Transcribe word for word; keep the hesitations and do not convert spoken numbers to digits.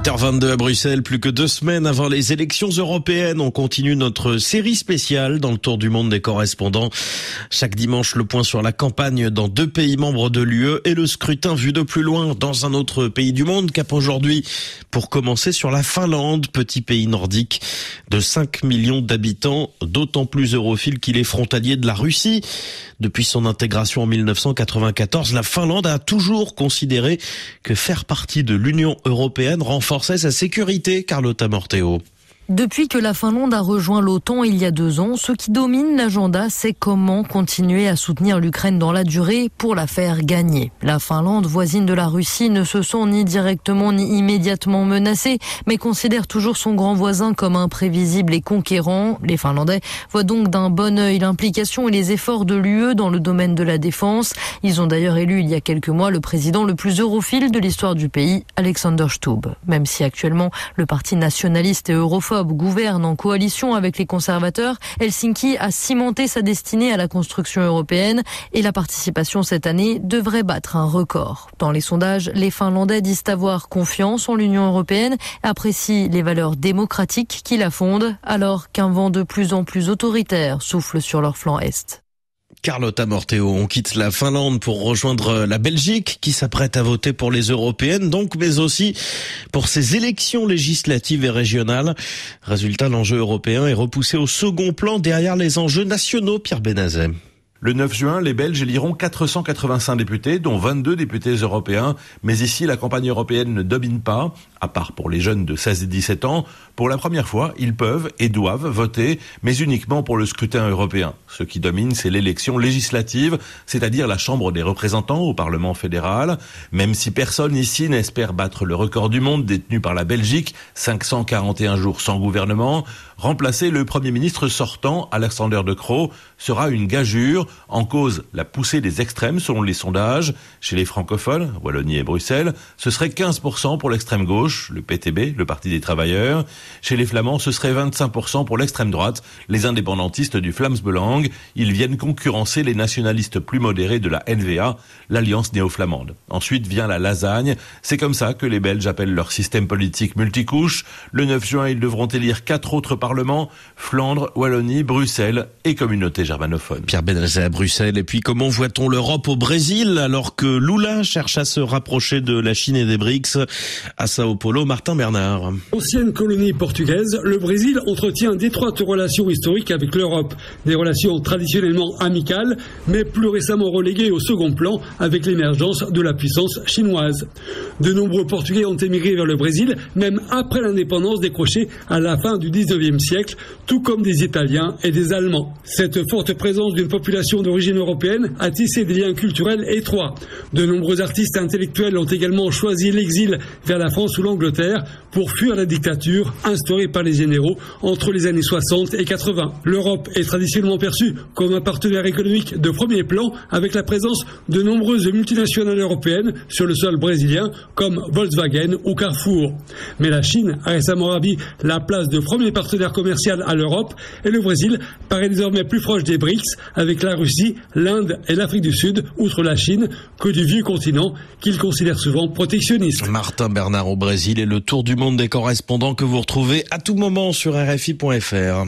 huit heures vingt-deux à Bruxelles, plus que deux semaines avant les élections européennes. On continue notre série spéciale dans le tour du monde des correspondants. Chaque dimanche, le point sur la campagne dans deux pays membres de l'U E et le scrutin vu de plus loin dans un autre pays du monde. Cap aujourd'hui pour commencer sur la Finlande, petit pays nordique de cinq millions d'habitants, d'autant plus europhile qu'il est frontalier de la Russie. Depuis son intégration en mille neuf cent quatre-vingt-quatorze, la Finlande a toujours considéré que faire partie de l'Union européenne renforçait sa sécurité. Carlotta Morteo. Depuis que la Finlande a rejoint l'OTAN il y a deux ans, ce qui domine l'agenda, c'est comment continuer à soutenir l'Ukraine dans la durée pour la faire gagner. La Finlande, voisine de la Russie, ne se sent ni directement ni immédiatement menacée, mais considère toujours son grand voisin comme imprévisible et conquérant. Les Finlandais voient donc d'un bon œil l'implication et les efforts de l'U E dans le domaine de la défense. Ils ont d'ailleurs élu il y a quelques mois le président le plus europhile de l'histoire du pays, Alexander Stubb. Même si actuellement le parti nationaliste et europhobe gouverne en coalition avec les conservateurs, Helsinki a cimenté sa destinée à la construction européenne et la participation cette année devrait battre un record. Dans les sondages, les Finlandais disent avoir confiance en l'Union européenne, apprécient les valeurs démocratiques qui la fondent, alors qu'un vent de plus en plus autoritaire souffle sur leur flanc est. Carlotta Morteo, on quitte la Finlande pour rejoindre la Belgique qui s'apprête à voter pour les européennes, donc, mais aussi pour ses élections législatives et régionales. Résultat, l'enjeu européen est repoussé au second plan derrière les enjeux nationaux. Pierre Benazet. Le neuf juin, les Belges éliront quatre cent quatre-vingt-cinq députés, dont vingt-deux députés européens. Mais ici, la campagne européenne ne domine pas, à part pour les jeunes de seize et dix-sept ans. Pour la première fois, ils peuvent et doivent voter, mais uniquement pour le scrutin européen. Ce qui domine, c'est l'élection législative, c'est-à-dire la Chambre des représentants au Parlement fédéral. Même si personne ici n'espère battre le record du monde détenu par la Belgique, cinq cent quarante et un jours sans gouvernement, remplacer le Premier ministre sortant, Alexander De Croo, sera une gageure. En cause, la poussée des extrêmes selon les sondages. Chez les francophones, Wallonie et Bruxelles, ce serait quinze pour cent pour l'extrême gauche, le P T B, le Parti des Travailleurs. Chez les flamands, ce serait vingt-cinq pour cent pour l'extrême droite, les indépendantistes du Vlaams Belang. Ils viennent concurrencer les nationalistes plus modérés de la N V A, l'Alliance néo-flamande. Ensuite vient la lasagne. C'est comme ça que les Belges appellent leur système politique multicouche. Le neuf juin, ils devront élire quatre autres parlements, Flandre, Wallonie, Bruxelles et communauté germanophone. Pierre Benazet à Bruxelles. Et puis, comment voit-on l'Europe au Brésil alors que Lula cherche à se rapprocher de la Chine et des BRICS? À Sao Paulo, Martin Bernard. Ancienne colonie portugaise, le Brésil entretient d'étroites relations historiques avec l'Europe. Des relations traditionnellement amicales, mais plus récemment reléguées au second plan avec l'émergence de la puissance chinoise. De nombreux Portugais ont émigré vers le Brésil, même après l'indépendance décrochée à la fin du dix-neuvième siècle, tout comme des Italiens et des Allemands. Cette forte présence d'une population d'origine européenne a tissé des liens culturels étroits. De nombreux artistes intellectuels ont également choisi l'exil vers la France ou l'Angleterre pour fuir la dictature instaurée par les généraux entre les années soixante et quatre-vingts. L'Europe est traditionnellement perçue comme un partenaire économique de premier plan avec la présence de nombreuses multinationales européennes sur le sol brésilien comme Volkswagen ou Carrefour. Mais la Chine a récemment ravi la place de premier partenaire commercial à l'Europe et le Brésil paraît désormais plus proche des BRICS avec la Russie, l'Inde et l'Afrique du Sud, outre la Chine, que du vieux continent qu'il considère souvent protectionniste. Martin Bernard au Brésil et le tour du monde des correspondants que vous retrouvez à tout moment sur R F I point F R.